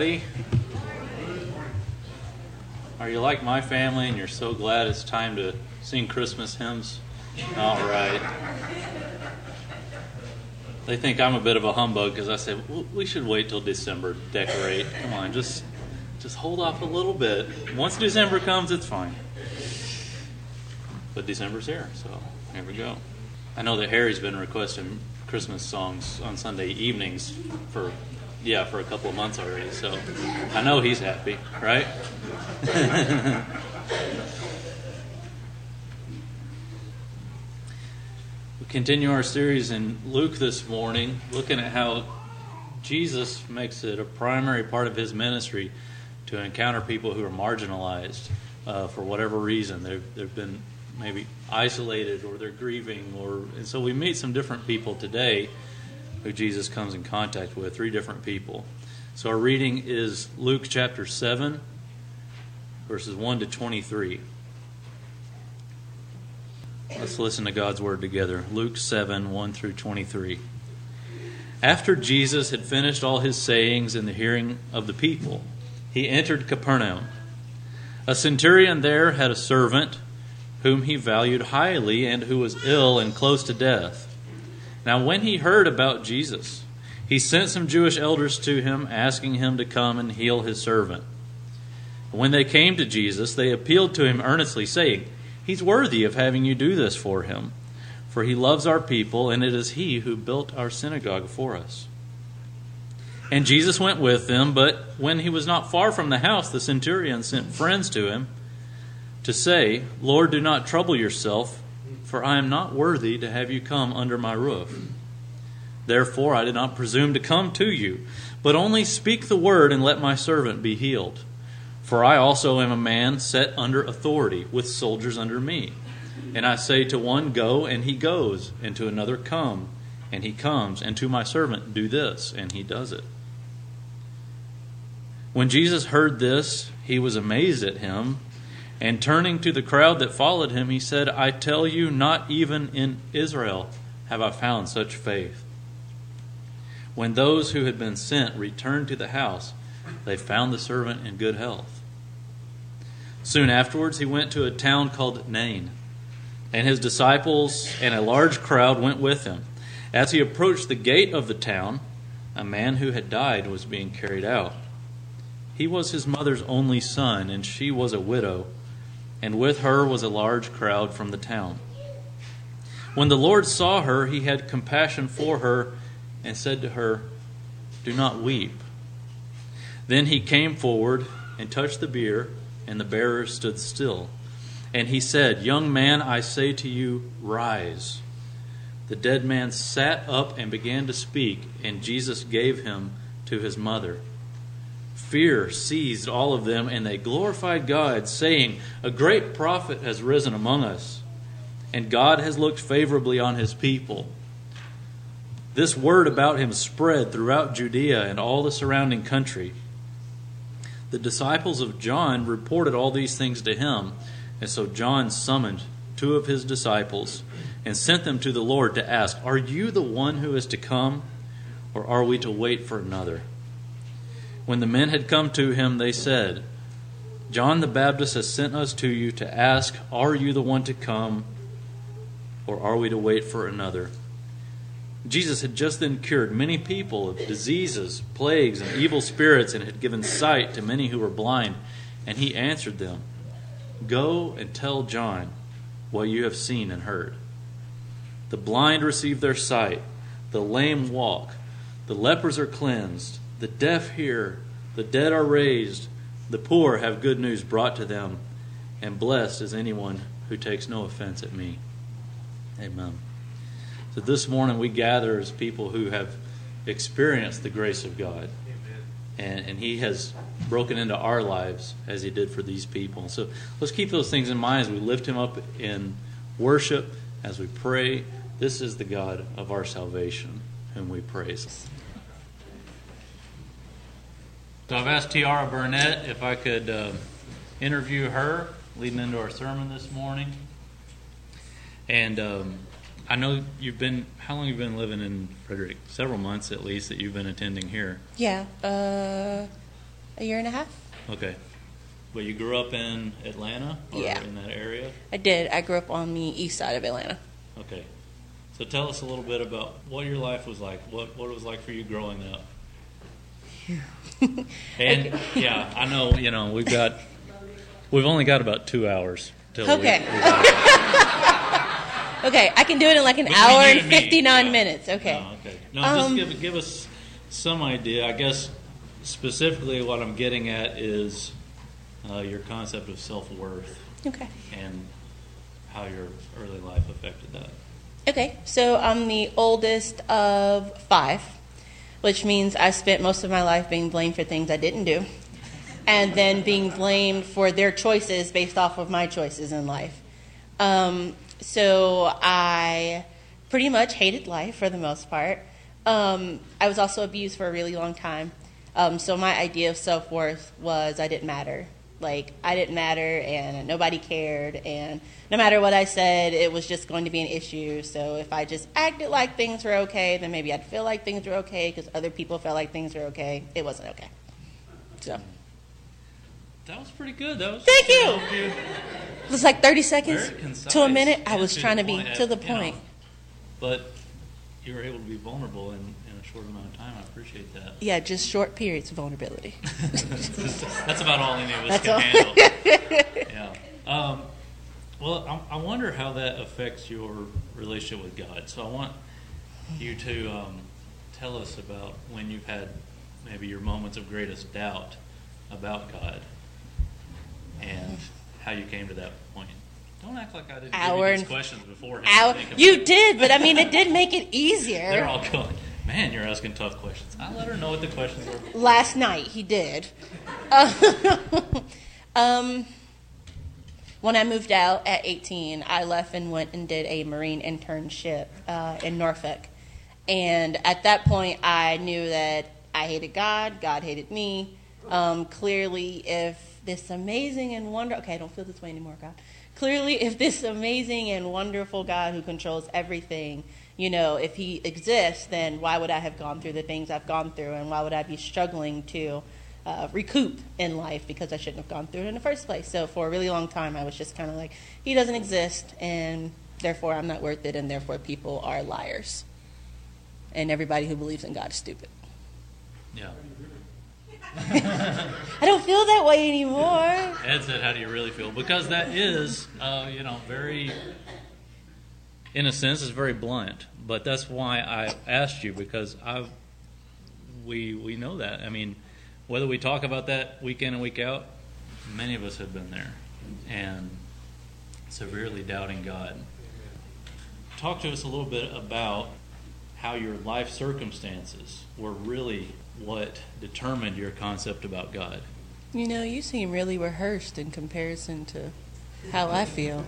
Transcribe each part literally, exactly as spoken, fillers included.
everybody. Are you like my family and you're so glad it's time to sing Christmas hymns? All right. They think I'm a bit of a humbug because I said, well, we should wait till December to decorate. Come on, just, just hold off a little bit. Once December comes, it's fine. But December's here, so here we go. I know that Harry's been requesting Christmas songs on Sunday evenings for, yeah, for a couple of months already. So I know he's happy, right? We continue our series in Luke this morning, looking at how Jesus makes it a primary part of his ministry to encounter people who are marginalized uh, for whatever reason. They've, they've been maybe isolated or they're grieving, or and so we meet some different people today who Jesus comes in contact with, three different people. So our reading is Luke chapter seven, verses one to twenty-three. Let's listen to God's word together. Luke seven, one through twenty-three. After Jesus had finished all his sayings in the hearing of the people, he entered Capernaum. A centurion there had a servant whom he valued highly and who was ill and close to death. Now when he heard about Jesus, he sent some Jewish elders to him, asking him to come and heal his servant. When they came to Jesus, they appealed to him earnestly, saying, "He's worthy of having you do this for him, for he loves our people, and it is he who built our synagogue for us." And Jesus went with them, but when he was not far from the house, the centurion sent friends to him to say, "Lord, do not trouble yourself, for I am not worthy to have you come under my roof. Therefore I did not presume to come to you, but only speak the word and let my servant be healed. For I also am a man set under authority, with soldiers under me. And I say to one, 'Go,' and he goes, and to another, 'Come,' and he comes, and to my servant, 'Do this,' and he does it." When Jesus heard this, he was amazed at him, and turning to the crowd that followed him, he said, "I tell you, not even in Israel have I found such faith." When those who had been sent returned to the house, they found the servant in good health. Soon afterwards, he went to a town called Nain, and his disciples and a large crowd went with him. As he approached the gate of the town, a man who had died was being carried out. He was his mother's only son, and she was a widow, and with her was a large crowd from the town. When the Lord saw her, he had compassion for her and said to her, "Do not weep." Then he came forward and touched the bier, and the bearer stood still. And he said, "Young man, I say to you, rise." The dead man sat up and began to speak, and Jesus gave him to his mother. Fear seized all of them, and they glorified God, saying, "A great prophet has risen among us, and God has looked favorably on his people." This word about him spread throughout Judea and all the surrounding country. The disciples of John reported all these things to him, and so John summoned two of his disciples and sent them to the Lord to ask, "Are you the one who is to come, or are we to wait for another?" When the men had come to him, they said, "John the Baptist has sent us to you to ask, 'Are you the one to come, or are we to wait for another?'" Jesus had just then cured many people of diseases, plagues, and evil spirits, and had given sight to many who were blind. And he answered them, "Go and tell John what you have seen and heard. The blind receive their sight, the lame walk, the lepers are cleansed, the deaf hear, the dead are raised, the poor have good news brought to them, and blessed is anyone who takes no offense at me." Amen. So this morning we gather as people who have experienced the grace of God. And, and he has broken into our lives as he did for these people. So let's keep those things in mind as we lift him up in worship, as we pray. This is the God of our salvation whom we praise. So I've asked Tiara Burnett if I could uh, interview her leading into our sermon this morning. And um, I know you've been, how long have you been living in Frederick? Several months at least that you've been attending here. Yeah, uh, a year and a half. Okay. But you grew up in Atlanta or Yeah. in that area? I did. I grew up on the east side of Atlanta. Okay. So tell us a little bit about what your life was like, what, what it was like for you growing up. And, Okay. yeah, I know, you know, we've got, we've only got about two hours. Till Okay. We, we Okay, I can do it in like an Between hour you and and me, fifty-nine yeah. minutes. Okay. No, okay. No, Um, just give give us some idea. I guess specifically what I'm getting at is uh, your concept of self-worth Okay. and how your early life affected that. Okay, so I'm the oldest of five, which means I spent most of my life being blamed for things I didn't do, and then being blamed for their choices based off of my choices in life. Um, so I pretty much hated life for the most part. Um, I was also abused for a really long time. Um, so my idea of self-worth was I didn't matter. Like, I didn't matter and nobody cared, and no matter what I said, it was just going to be an issue. So if I just acted like things were okay, then maybe I'd feel like things were okay because other people felt like things were okay. It wasn't okay. So, That was pretty good. That was Thank you. you. it was like thirty seconds Very concise to a minute. I and was to trying the to be point, to the you know. point. But you were able to be vulnerable in, in a short amount of time. I appreciate that. Yeah, just short periods of vulnerability. That's about all any of us That's can all. handle. Yeah. Um, well, I, I wonder how that affects your relationship with God. So I want you to um, tell us about when you've had maybe your moments of greatest doubt about God and how you came to that point. Don't act like I didn't Hour give you these and- questions beforehand. Hour, to think you about. did, but I mean, it did make it They're easier. all going, man, you're asking tough questions. I let her know what the questions were. Last night, he did. um, when I moved out at eighteen, I left and went and did a Marine internship uh, in Norfolk. And at that point, I knew that I hated God, God hated me. Um, clearly, if this amazing and wonderful... Okay, I don't feel this way anymore, God. Clearly, if this amazing and wonderful God who controls everything, you know, if he exists, then why would I have gone through the things I've gone through, and why would I be struggling to uh, recoup in life because I shouldn't have gone through it in the first place? So for a really long time, I was just kind of like, he doesn't exist, and therefore I'm not worth it, and therefore people are liars. And everybody who believes in God is stupid. Yeah. I don't feel that way anymore. Ed said, how do you really feel? Because that is, uh, you know, very, in a sense, is very blunt. But that's why I asked you, because I, we we know that. I mean, whether we talk about that week in and week out, many of us have been there. And severely doubting God. Talk to us a little bit about how your life circumstances were really what determined your concept about God. You know, you seem really rehearsed in comparison to how I feel.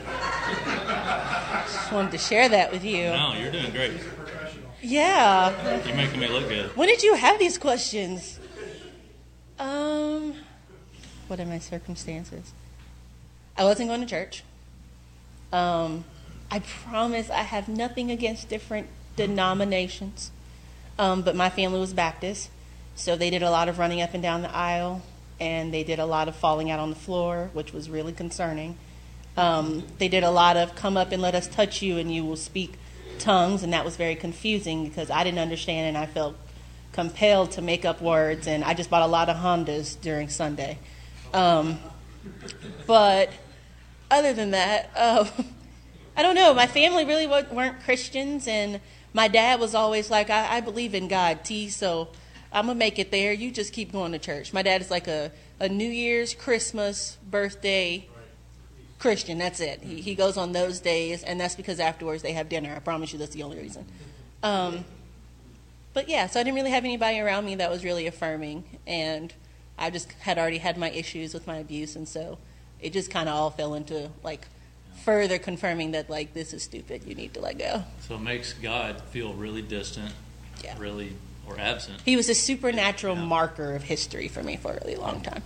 Just wanted to share that with you. No, you're doing great. Yeah. You're making me look good. When did you have these questions? Um, what are my circumstances? I wasn't going to church. Um, I promise I have nothing against different denominations. Um, but my family was Baptist, so they did a lot of running up and down the aisle, and they did a lot of falling out on the floor, which was really concerning. Um, they did a lot of come up and let us touch you and you will speak tongues, and that was very confusing because I didn't understand and I felt compelled to make up words, and I just bought a lot of Hondas during Sunday. Um, but other than that, uh, I don't know. My family really weren't Christians, and my dad was always like, I, I believe in God, T, so I'm going to make it there. You just keep going to church. My dad is like a, a New Year's, Christmas, birthday Christian. That's it. He, he goes on those days, and that's because afterwards they have dinner. I promise you that's the only reason. Um, but yeah, so I didn't really have anybody around me that was really affirming, and I just had already had my issues with my abuse, and so it just kind of all fell into like further confirming that like this is stupid. You need to let go. So it makes God feel really distant, Yeah. really, or absent. He was a supernatural Yeah. marker of history for me for a really long time.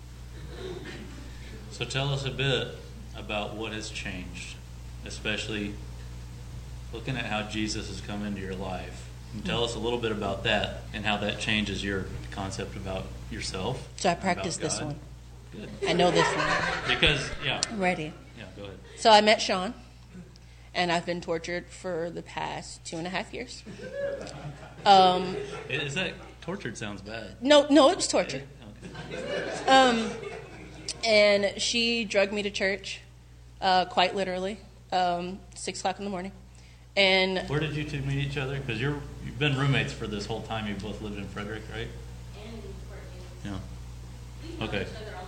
So tell us a bit about what has changed, especially looking at how Jesus has come into your life And tell us a little bit about that and how that changes your concept about yourself. So I practiced this one. Good. I know this one. Because, yeah. I'm ready. Yeah, go ahead. So I met Sean, and I've been tortured for the past two and a half years. Um, Is that tortured? Sounds bad. no, no, it was torture. Okay. Um, and she drugged me to church, uh, quite literally, um, six o'clock in the morning. And Where did you two meet each other? Because you're you've been roommates for this whole time. You both lived in Frederick, right? Yeah. Okay.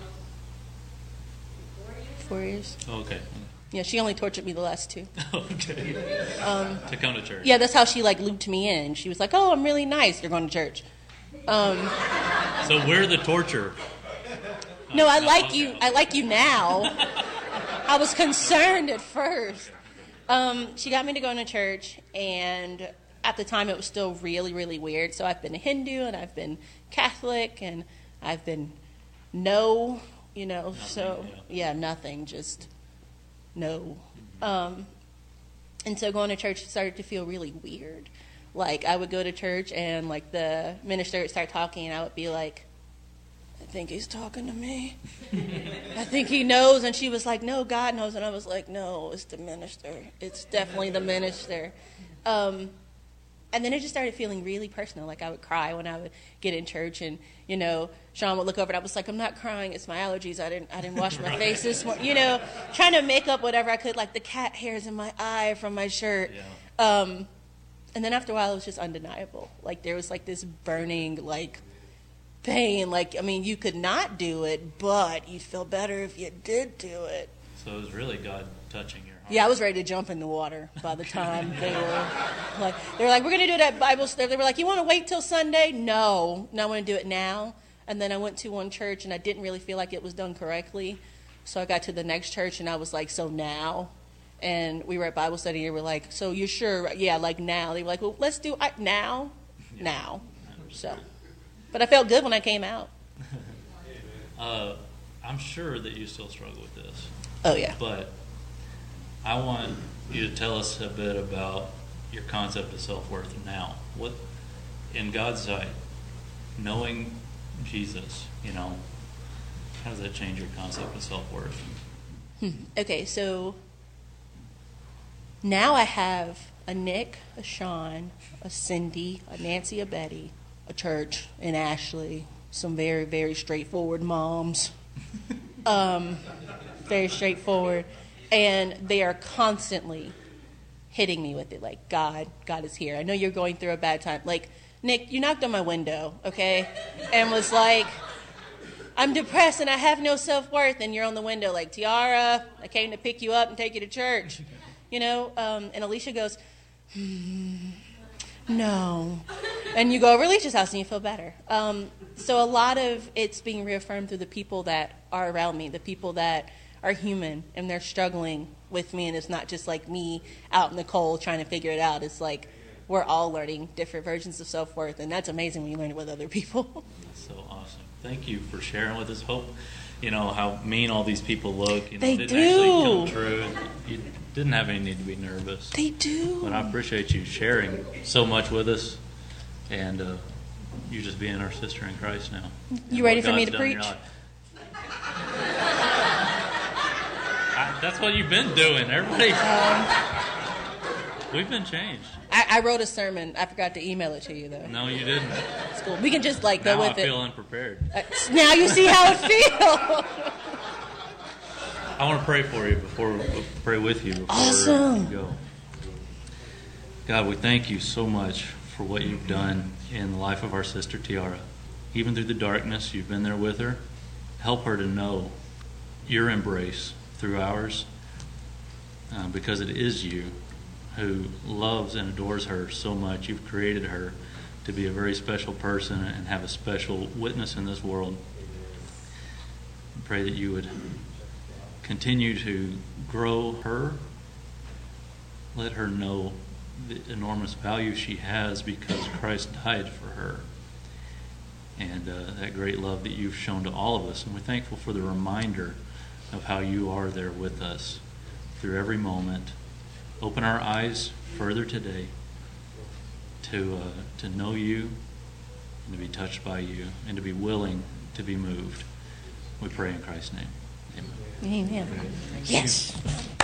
four years. Oh, okay. Yeah, she only tortured me the last two. Okay. Um, to come to church. yeah, that's how she like looped me in. She was like, "Oh, I'm really nice. You're going to church." Um, So we're the torture. no, I no, like okay. you. I like you now. I was concerned at first. Um, she got me to go to church, and at the time it was still really, really weird. So I've been a Hindu, and I've been Catholic, and I've been no, you know, Nothing, so yeah. yeah, nothing, just no. Um, and so going to church started to feel really weird. Like I would go to church, and like the minister would start talking, and I would be like, I think he's talking to me. I think he knows. And she was like, no, God knows. And I was like, no, it's the minister. It's definitely the minister. Um, and then it just started feeling really personal. Like I would cry when I would get in church, and, you know, Sean would look over and I was like, I'm not crying. It's my allergies. I didn't I didn't wash my face this morning. You know, trying to make up whatever I could, like the cat hairs in my eye from my shirt. Yeah. Um, and then after a while, it was just undeniable. Like there was like this burning, like, pain. Like, I mean, you could not do it, but you'd feel better if you did do it. So it was really God touching your heart. Yeah, I was ready to jump in the water by the time they were like, they were like, we're going to do that Bible stuff. They were like, you want to wait till Sunday? No, no, I want to do it now. And then I went to one church, and I didn't really feel like it was done correctly. So I got to the next church, and I was like, so now? And we were at Bible study, and we were like, so you're sure? Yeah, like now. They were like, well, let's do it now. Yeah. Now. So. But I felt good when I came out. uh, I'm sure that you still struggle with this. Oh, yeah. But I want you to tell us a bit about your concept of self-worth now. What, in God's sight, knowing Jesus, you know, how does that change your concept of self-worth? Hmm. Okay, so now I have a Nick, a Sean, a Cindy, a Nancy, a Betty, a church in Ashley, some very, very straightforward moms. um, very straightforward. And they are constantly hitting me with it, like, God, God is here. I know you're going through a bad time. Like, Nick, you knocked on my window, okay? And was like, I'm depressed and I have no self-worth. And you're on the window like, Tiara, I came to pick you up and take you to church. You know? Um, and Alicia goes, hmm. No. And you go over Alicia's house and you feel better. Um, so a lot of it's being reaffirmed through the people that are around me, the people that are human and they're struggling with me. And it's not just like me out in the cold trying to figure it out. It's like we're all learning different versions of self-worth. And that's amazing when you learn it with other people. That's so awesome. Thank you for sharing with us. Hope, you know, how mean all these people look. You know, They didn't do. actually come true. You didn't have any need to be nervous. They do. But I appreciate you sharing so much with us, and uh, you just being our sister in Christ now. You ready for me to preach? I, that's what you've been doing. Everybody, Um, we've been changed. I, I wrote a sermon. I forgot to email it to you, though. No, you didn't. It's cool. We can just, like, go Now I with it. feel unprepared. Uh, now you see how it feels. I want to pray for you before pray with you before Awesome. you go. God, we thank you so much for what you've done in the life of our sister Tiara. Even through the darkness, you've been there with her. Help her to know your embrace through ours, uh, because it is you who loves and adores her so much. You've created her to be a very special person and have a special witness in this world. I pray that you would continue to grow her. Let her know the enormous value she has because Christ died for her. And uh, that great love that you've shown to all of us. And we're thankful for the reminder of how you are there with us through every moment. Open our eyes further today to uh, to know you and to be touched by you and to be willing to be moved. We pray in Christ's name. Amen. Amen. Yes.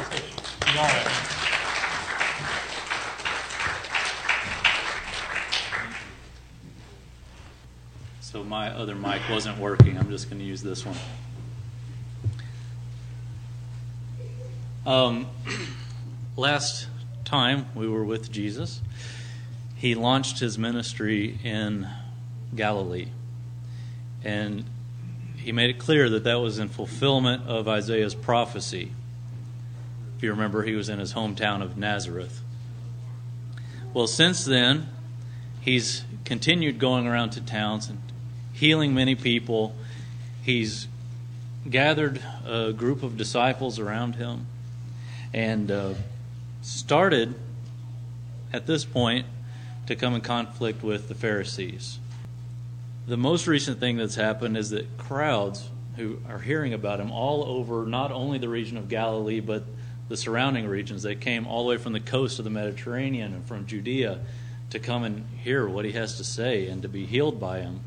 So my other mic wasn't working. I'm just going to use this one. Um, last time we were with Jesus, he launched his ministry in Galilee. And he made it clear that that was in fulfillment of Isaiah's prophecy. If you remember, he was in his hometown of Nazareth. Well, since then, he's continued going around to towns and healing many people. He's gathered a group of disciples around him and uh, started, at this point, to come in conflict with the Pharisees. The most recent thing that's happened is that crowds who are hearing about him all over not only the region of Galilee, but the surrounding regions. They came all the way from the coast of the Mediterranean and from Judea to come and hear what he has to say and to be healed by him.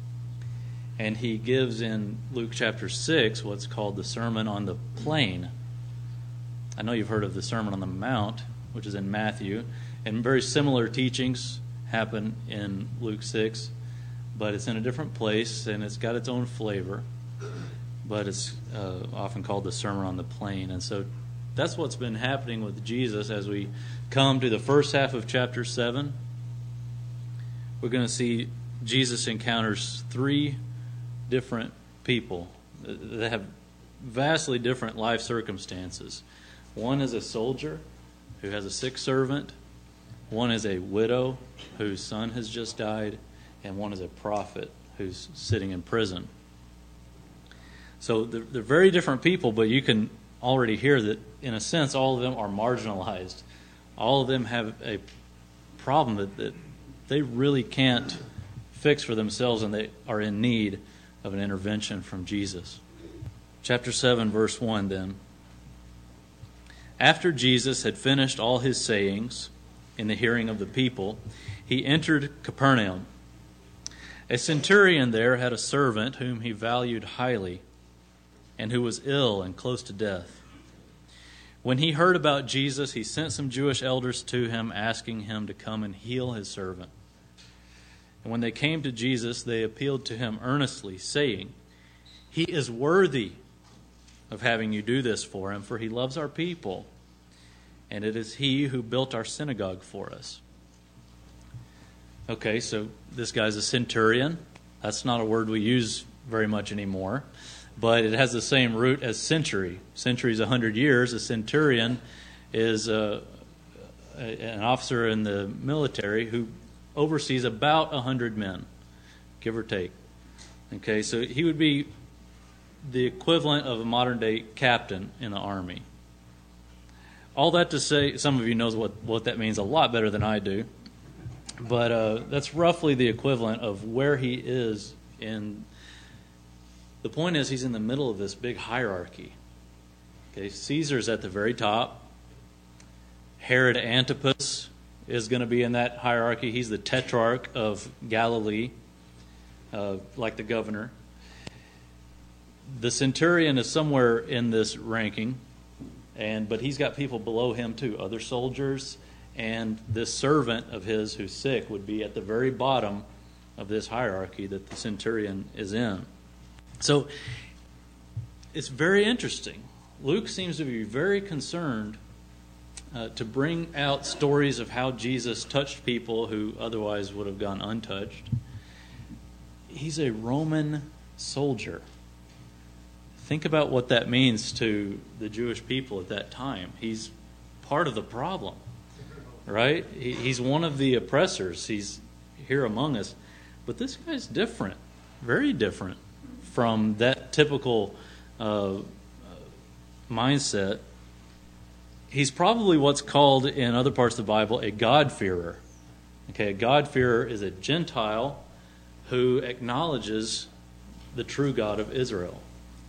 And he gives in Luke chapter six what's called the Sermon on the Plain. I know you've heard of the Sermon on the Mount, which is in Matthew, and very similar teachings happen in Luke six, but it's in a different place and it's got its own flavor, but it's uh, often called the Sermon on the Plain. And so that's what's been happening with Jesus as we come to the first half of chapter seven. We're going to see Jesus encounters three different people that have vastly different life circumstances. One is a soldier who has a sick servant. One is a widow whose son has just died. And one is a prophet who's sitting in prison. So they're, they're very different people, but you can already hear that, in a sense, all of them are marginalized. All of them have a problem that, that they really can't fix for themselves, and they are in need of an intervention from Jesus. Chapter seven, verse one, then. After Jesus had finished all his sayings in the hearing of the people, he entered Capernaum. A centurion there had a servant whom he valued highly, and who was ill and close to death. When he heard about Jesus, he sent some Jewish elders to him, asking him to come and heal his servant. And when they came to Jesus, they appealed to him earnestly, saying, "He is worthy of having you do this for him, for he loves our people, and it is he who built our synagogue for us." Okay, so this guy's a centurion. That's not a word we use very much anymore, but it has the same root as century. Century is one hundred years. A centurion is a, a, an officer in the military who oversees about one hundred men, give or take. Okay, so he would be the equivalent of a modern-day captain in the Army. All that to say, some of you knows what, what that means a lot better than I do. But uh, that's roughly the equivalent of where he is in. The point is, he's in the middle of this big hierarchy. Okay, Caesar's at the very top. Herod Antipas is going to be in that hierarchy. He's the tetrarch of Galilee, uh, like the governor. The centurion is somewhere in this ranking, and but he's got people below him too, other soldiers. And this servant of his who's sick would be at the very bottom of this hierarchy that the centurion is in. So it's very interesting. Luke seems to be very concerned uh, to bring out stories of how Jesus touched people who otherwise would have gone untouched. He's a Roman soldier. Think about what that means to the Jewish people at that time. He's part of the problem. Right? He's one of the oppressors. He's here among us. But this guy's different, very different from that typical uh, mindset. He's probably what's called in other parts of the Bible a God-fearer. Okay, a God-fearer is a Gentile who acknowledges the true God of Israel.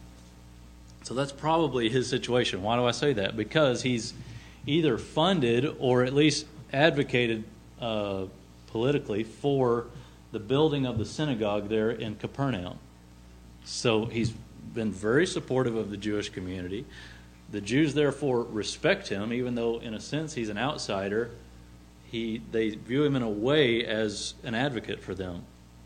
So that's probably his situation. Why do I say that? Because he's either funded or at least advocated uh, politically for the building of the synagogue there in Capernaum. So he's been very supportive of the Jewish community. The Jews therefore respect him, even though in a sense he's an outsider. He they view him in a way as an advocate for them.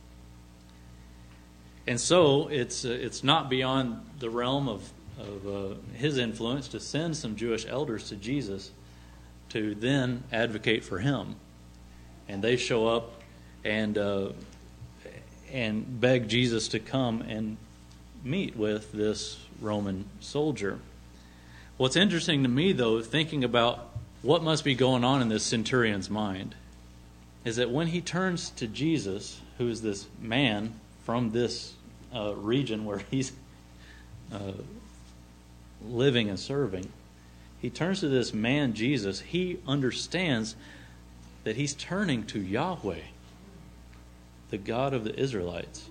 And so it's uh, it's not beyond the realm of, of uh, his influence to send some Jewish elders to Jesus to then advocate for him. And they show up and uh, and beg Jesus to come and meet with this Roman soldier. What's interesting to me, though, thinking about what must be going on in this centurion's mind, is that when he turns to Jesus, who is this man from this uh, region where he's uh, living and serving, he turns to this man, Jesus. He understands that he's turning to Yahweh, the God of the Israelites.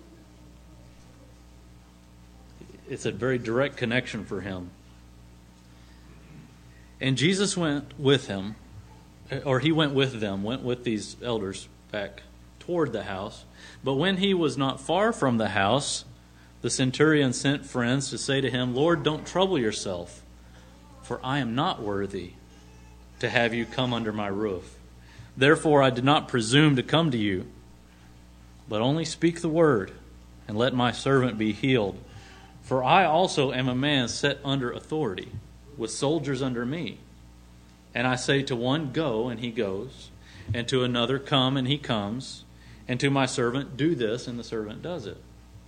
It's a very direct connection for him. And Jesus went with him, or he went with them, went with these elders back toward the house. But when he was not far from the house, the centurion sent friends to say to him, "Lord, don't trouble yourself, for I am not worthy to have you come under my roof. Therefore I did not presume to come to you, but only speak the word, and let my servant be healed. For I also am a man set under authority, with soldiers under me. And I say to one, go, and he goes, and to another, come, and he comes, and to my servant, do this, and the servant does it."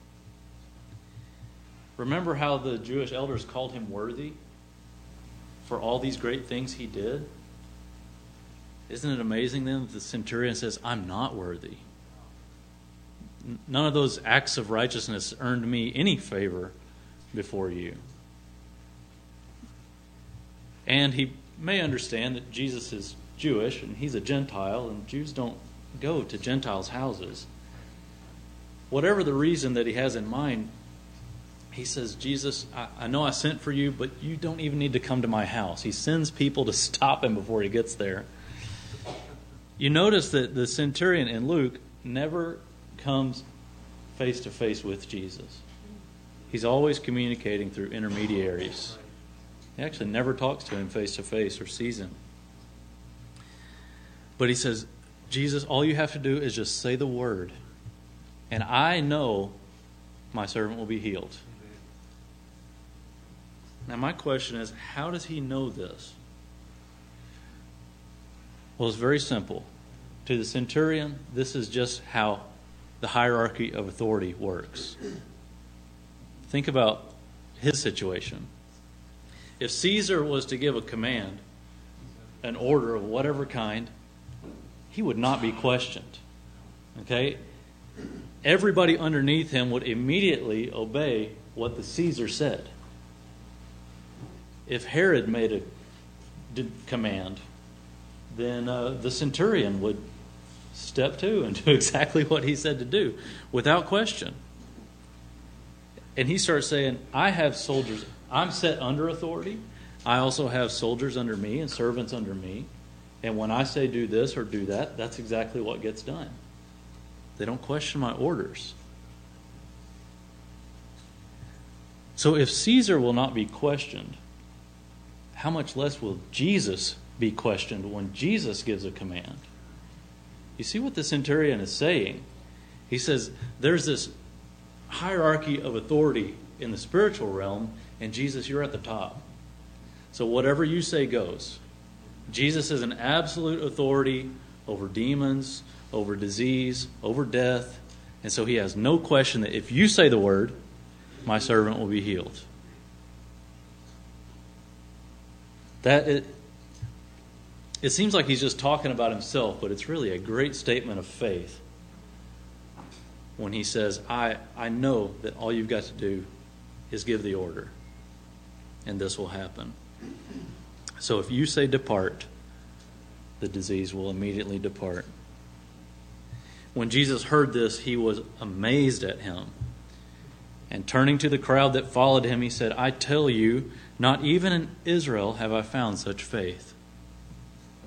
Remember how the Jewish elders called him worthy for all these great things he did? Isn't it amazing then that the centurion says, "I'm not worthy. None of those acts of righteousness earned me any favor before you." And he may understand that Jesus is Jewish and he's a Gentile, and Jews don't go to Gentiles' houses. Whatever the reason that he has in mind, he says, "Jesus, I, I know I sent for you, but you don't even need to come to my house." He sends people to stop him before he gets there. You notice that the centurion in Luke never comes face to face with Jesus. He's always communicating through intermediaries. He actually never talks to him face to face or sees him. But he says, "Jesus, all you have to do is just say the word, and I know my servant will be healed." Now my question is, how does he know this? Well, it's very simple. To the centurion, this is just how the hierarchy of authority works. Think about his situation. If Caesar was to give a command, an order of whatever kind, he would not be questioned. Okay? Everybody underneath him would immediately obey what the Caesar said. If Herod made a d- command, then uh, the centurion would step to and do exactly what he said to do without question. And he starts saying, "I have soldiers. I'm set under authority. I also have soldiers under me and servants under me. And when I say do this or do that, that's exactly what gets done. They don't question my orders." So if Caesar will not be questioned, how much less will Jesus be questioned when Jesus gives a command? You see what the centurion is saying? He says there's this hierarchy of authority in the spiritual realm, and Jesus, you're at the top. So whatever you say goes. Jesus is an absolute authority over demons, over disease, over death, and so he has no question that if you say the word, my servant will be healed. That it, it seems like he's just talking about himself, but it's really a great statement of faith when he says, I, I know that all you've got to do is give the order, and this will happen. So if you say depart, the disease will immediately depart. When Jesus heard this, he was amazed at him. And turning to the crowd that followed him, he said, I tell you, not even in Israel have I found such faith.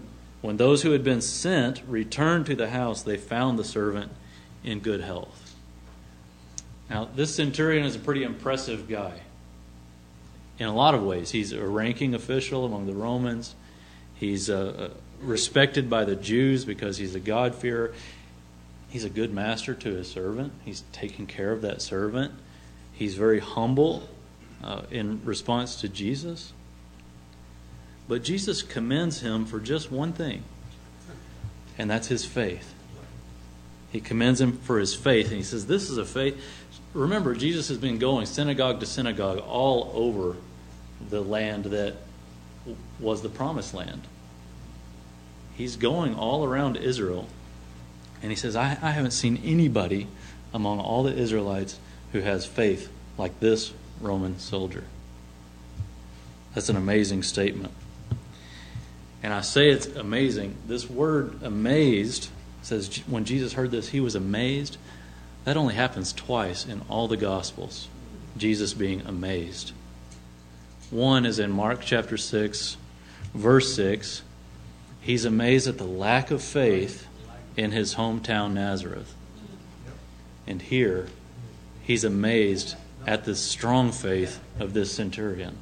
When those who had been sent returned to the house, they found the servant in good health. Now, this centurion is a pretty impressive guy in a lot of ways. He's a ranking official among the Romans. He's uh, respected by the Jews because he's a God-fearer. He's a good master to his servant. He's taking care of that servant. He's very humble uh, in response to Jesus. But Jesus commends him for just one thing, and that's his faith. He commends him for his faith, and he says, this is a faith. Remember, Jesus has been going synagogue to synagogue all over the land that was the promised land. He's going all around Israel, and he says, I, I haven't seen anybody among all the Israelites who has faith like this Roman soldier. That's an amazing statement. And I say it's amazing. This word amazed says when Jesus heard this, he was amazed. That only happens twice in all the Gospels, Jesus being amazed. One is in Mark chapter six, verse six. He's amazed at the lack of faith in his hometown Nazareth. And here, he's amazed at the strong faith of this centurion.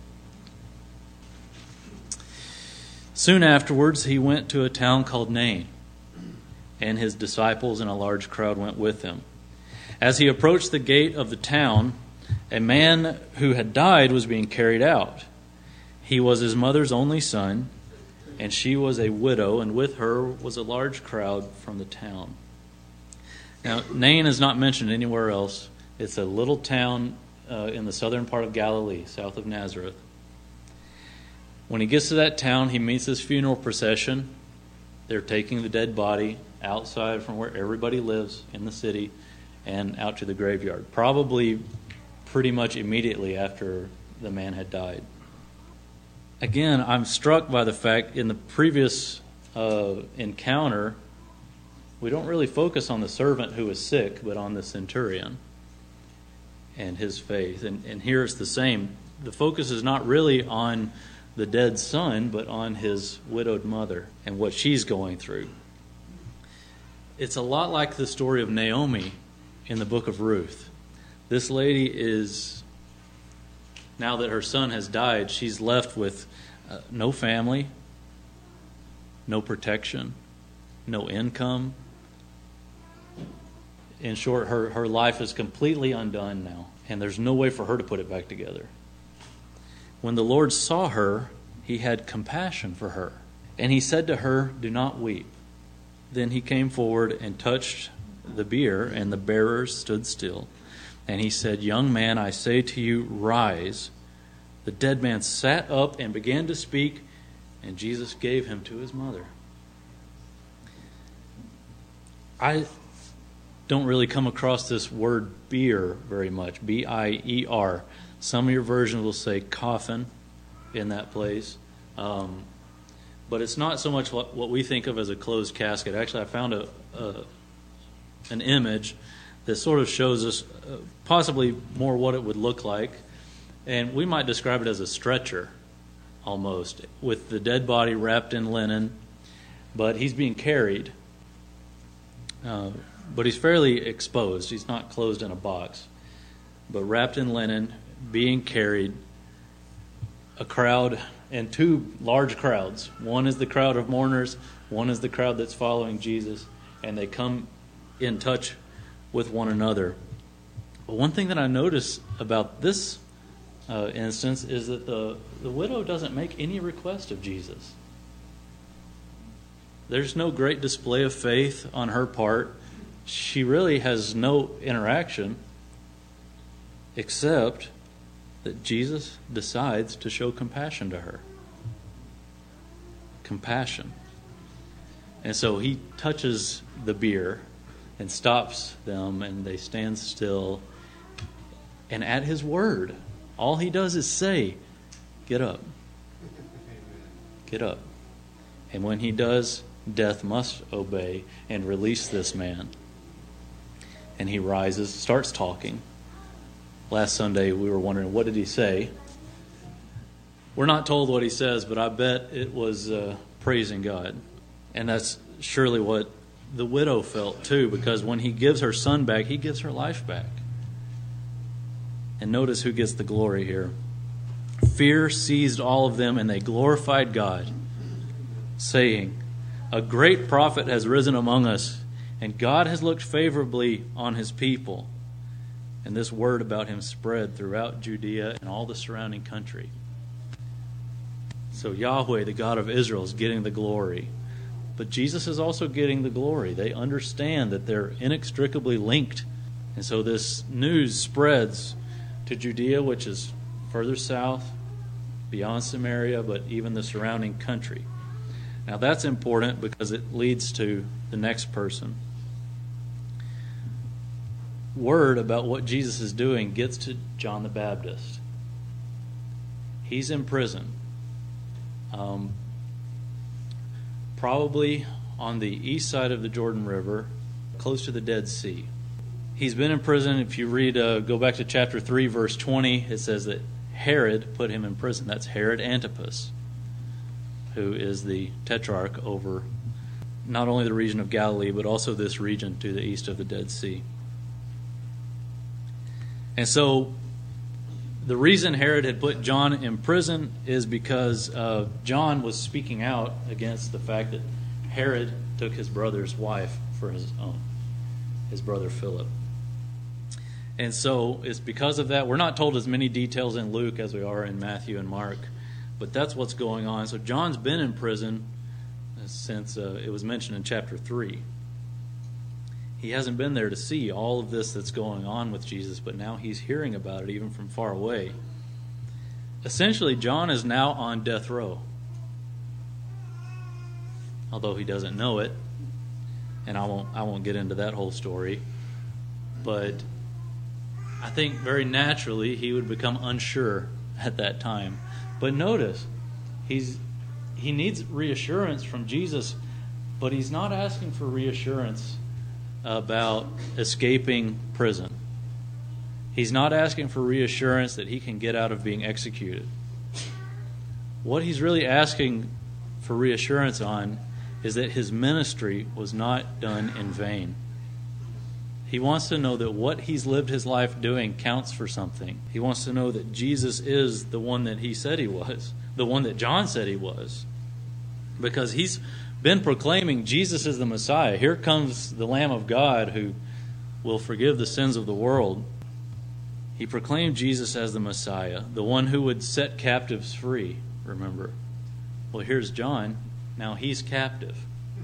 Soon afterwards, he went to a town called Nain, and his disciples and a large crowd went with him. As he approached the gate of the town, a man who had died was being carried out. He was his mother's only son, and she was a widow, and with her was a large crowd from the town. Now, Nain is not mentioned anywhere else. It's a little town uh, in the southern part of Galilee, south of Nazareth. When he gets to that town, he meets this funeral procession. They're taking the dead body outside from where everybody lives in the city and out to the graveyard, probably pretty much immediately after the man had died. Again, I'm struck by the fact in the previous uh, encounter, we don't really focus on the servant who was sick, but on the centurion and his faith. And, and here it's the same. The focus is not really on the dead son, but on his widowed mother and what she's going through. It's a lot like the story of Naomi in the book of Ruth. This lady is, now that her son has died, she's left with uh, no family, no protection, no income. In short, her, her life is completely undone now, and there's no way for her to put it back together. When the Lord saw her, he had compassion for her. And he said to her, do not weep. Then he came forward and touched the bier, and the bearers stood still. And he said, young man, I say to you, rise. The dead man sat up and began to speak, and Jesus gave him to his mother. I don't really come across this word bier very much, B I E R. Some of your versions will say coffin in that place. Um, but it's not so much what, what we think of as a closed casket. Actually, I found a, a an image that sort of shows us uh, possibly more what it would look like. And we might describe it as a stretcher, almost, with the dead body wrapped in linen. But he's being carried. Uh, but he's fairly exposed. He's not closed in a box. But wrapped in linen, being carried, a crowd, and two large crowds. One is the crowd of mourners, one is the crowd that's following Jesus, and they come in touch with one another. But one thing that I notice about this uh, instance is that the, the widow doesn't make any request of Jesus. There's no great display of faith on her part. She really has no interaction, except that Jesus decides to show compassion to her. Compassion. And so he touches the bier and stops them, and they stand still. And at his word, all he does is say, get up. Get up. And when he does, death must obey and release this man. And he rises, starts talking. Last Sunday we were wondering, what did he say? We're not told what he says, but I bet it was uh, praising God. And that's surely what the widow felt too, because when he gives her son back, he gives her life back. And notice who gets the glory here. Fear seized all of them, and they glorified God, saying, "A great prophet has risen among us, and God has looked favorably on his people." And this word about him spread throughout Judea and all the surrounding country. So Yahweh, the God of Israel, is getting the glory. But Jesus is also getting the glory. They understand that they're inextricably linked. And so this news spreads to Judea, which is further south, beyond Samaria, but even the surrounding country. Now that's important because it leads to the next person. Word about what Jesus is doing gets to John the Baptist. He's in prison. Um, probably on the east side of the Jordan River, close to the Dead Sea. He's been in prison. If you read, uh, go back to chapter three, verse twenty, it says that Herod put him in prison. That's Herod Antipas, who is the tetrarch over not only the region of Galilee, but also this region to the east of the Dead Sea. And so the reason Herod had put John in prison is because uh, John was speaking out against the fact that Herod took his brother's wife for his own, his brother Philip. And so it's because of that. We're not told as many details in Luke as we are in Matthew and Mark, but that's what's going on. So John's been in prison since uh, it was mentioned in chapter three. He hasn't been there to see all of this that's going on with Jesus, but now he's hearing about it even from far away. Essentially, John is now on death row, although he doesn't know it, and I won't I won't get into that whole story. But I think very naturally he would become unsure at that time. But notice, he's he needs reassurance from Jesus, but he's not asking for reassurance about escaping prison. He's not asking for reassurance that he can get out of being executed. What he's really asking for reassurance on is that his ministry was not done in vain. He wants to know that what he's lived his life doing counts for something. He wants to know that Jesus is the one that he said he was, the one that John said he was, because he's been proclaiming Jesus is the Messiah. Here comes the Lamb of God who will forgive the sins of the world. He proclaimed Jesus as the Messiah, the one who would set captives free, remember. Well, here's John. Now he's captive.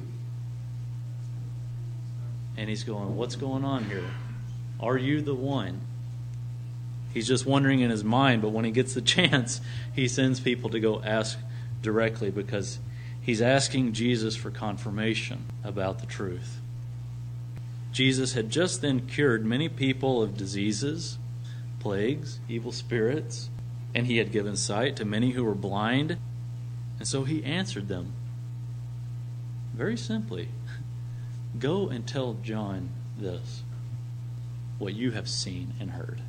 And he's going, what's going on here? Are you the one? He's just wondering in his mind, but when he gets the chance, he sends people to go ask directly because he's asking Jesus for confirmation about the truth. Jesus had just then cured many people of diseases, plagues, evil spirits, and he had given sight to many who were blind. And so he answered them very simply, go and tell John this, what you have seen and heard.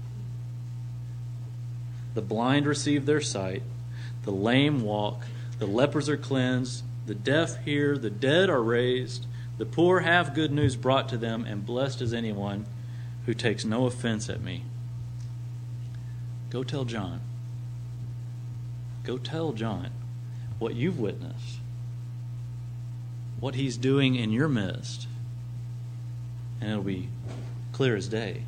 The blind receive their sight, the lame walk, the lepers are cleansed, the deaf hear, the dead are raised, the poor have good news brought to them, and blessed is anyone who takes no offense at me. Go tell John. Go tell John what you've witnessed, what he's doing in your midst, and it'll be clear as day.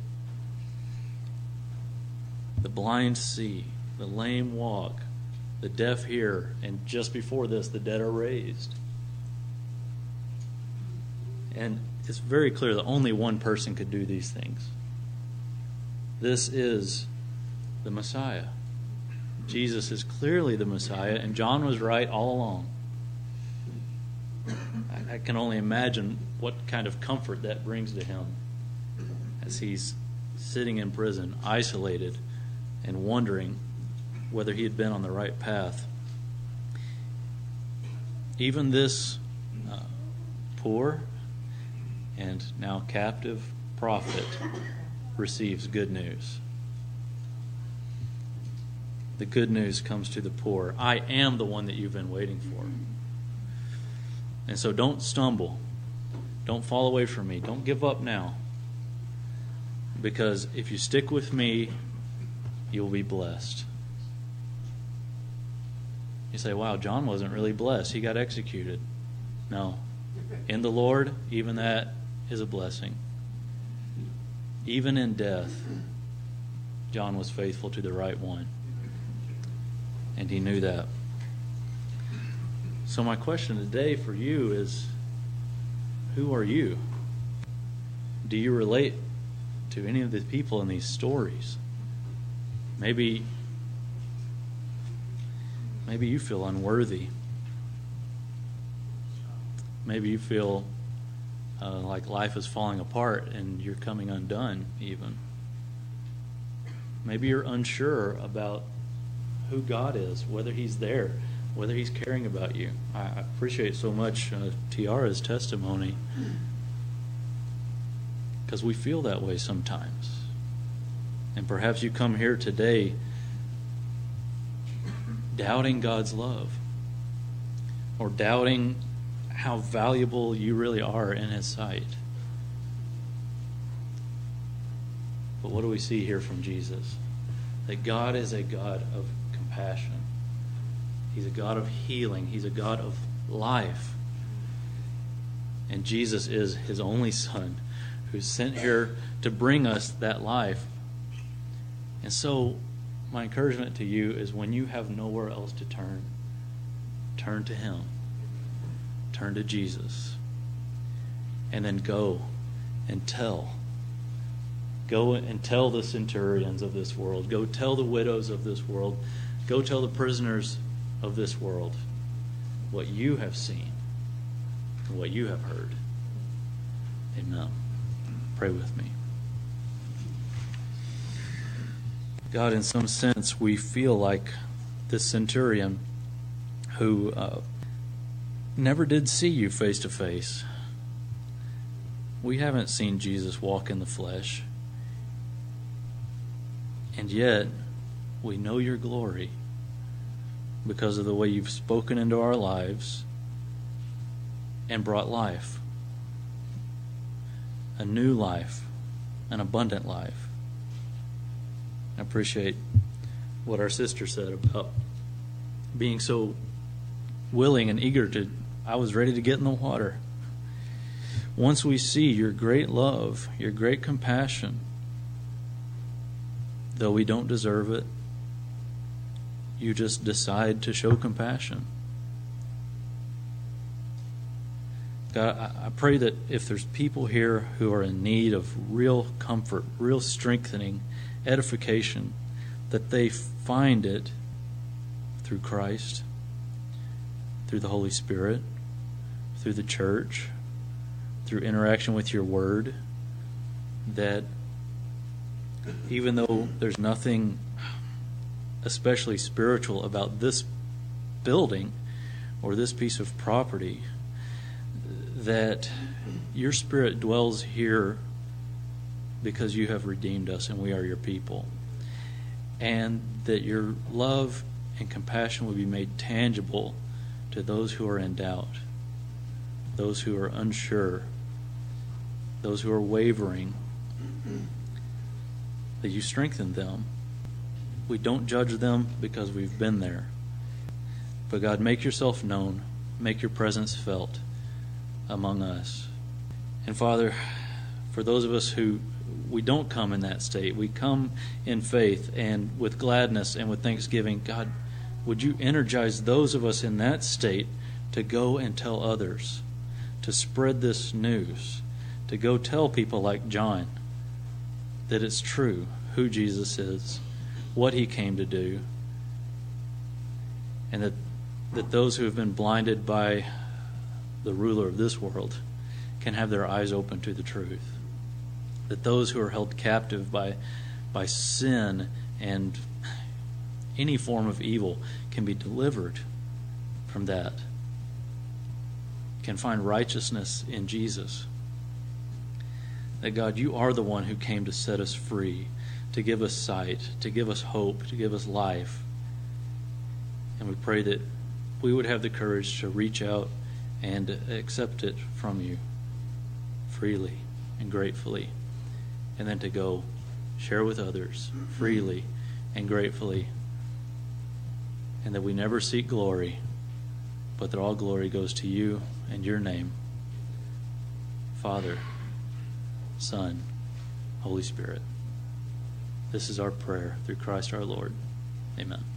The blind see, the lame walk, the deaf hear, and just before this, the dead are raised. And it's very clear that only one person could do these things. This is the Messiah. Jesus is clearly the Messiah, and John was right all along. I, I can only imagine what kind of comfort that brings to him as he's sitting in prison, isolated, and wondering whether he had been on the right path. Even this uh, poor and now captive prophet receives good news. The good news comes to the poor. I am the one that you've been waiting for. And so don't stumble. Don't fall away from me. Don't give up now. Because if you stick with me, you'll be blessed. You say, wow, John wasn't really blessed. He got executed. No. In the Lord, even that is a blessing. Even in death, John was faithful to the right one. And he knew that. So my question today for you is, who are you? Do you relate to any of the people in these stories? Maybe, maybe you feel unworthy. Maybe you feel uh, like life is falling apart and you're coming undone even. Maybe you're unsure about who God is, whether He's there, whether He's caring about you. I, I appreciate so much uh, Tiara's testimony, because we feel that way sometimes. And perhaps you come here today doubting God's love, or doubting how valuable you really are in His sight. But what do we see here from Jesus? That God is a God of compassion. He's a God of healing. He's a God of life. And Jesus is His only Son, who's sent here to bring us that life. And so my encouragement to you is, when you have nowhere else to turn, turn to Him. Turn to Jesus. And then go and tell. Go and tell the centurions of this world. Go tell the widows of this world. Go tell the prisoners of this world what you have seen and what you have heard. Amen. Pray with me. God, in some sense, we feel like this centurion who uh, never did see you face to face. We haven't seen Jesus walk in the flesh. And yet, we know your glory because of the way you've spoken into our lives and brought life. A new life, an abundant life. I appreciate what our sister said about being so willing and eager to, I was ready to get in the water. Once we see your great love, your great compassion, though we don't deserve it, you just decide to show compassion. God, I pray that if there's people here who are in need of real comfort, real strengthening, edification, that they find it through Christ, through the Holy Spirit, through the church, through interaction with your word, that even though there's nothing especially spiritual about this building or this piece of property, that your Spirit dwells here because you have redeemed us and we are your people. And that your love and compassion will be made tangible to those who are in doubt, those who are unsure, those who are wavering, that you strengthen them. We don't judge them because we've been there. But God, make yourself known, make your presence felt among us. And Father, for those of us who we don't come in that state, we come in faith and with gladness and with thanksgiving, God, would you energize those of us in that state to go and tell others, to spread this news, to go tell people like John that it's true who Jesus is, what He came to do, and that that those who have been blinded by the ruler of this world can have their eyes open to the truth. That those who are held captive by by sin and any form of evil can be delivered from that, can find righteousness in Jesus. That God, you are the one who came to set us free, to give us sight, to give us hope, to give us life. And we pray that we would have the courage to reach out and accept it from you freely and gratefully, and then to go share with others freely and gratefully, and that we never seek glory, but that all glory goes to you and your name, Father, Son, Holy Spirit. This is our prayer through Christ our Lord. Amen.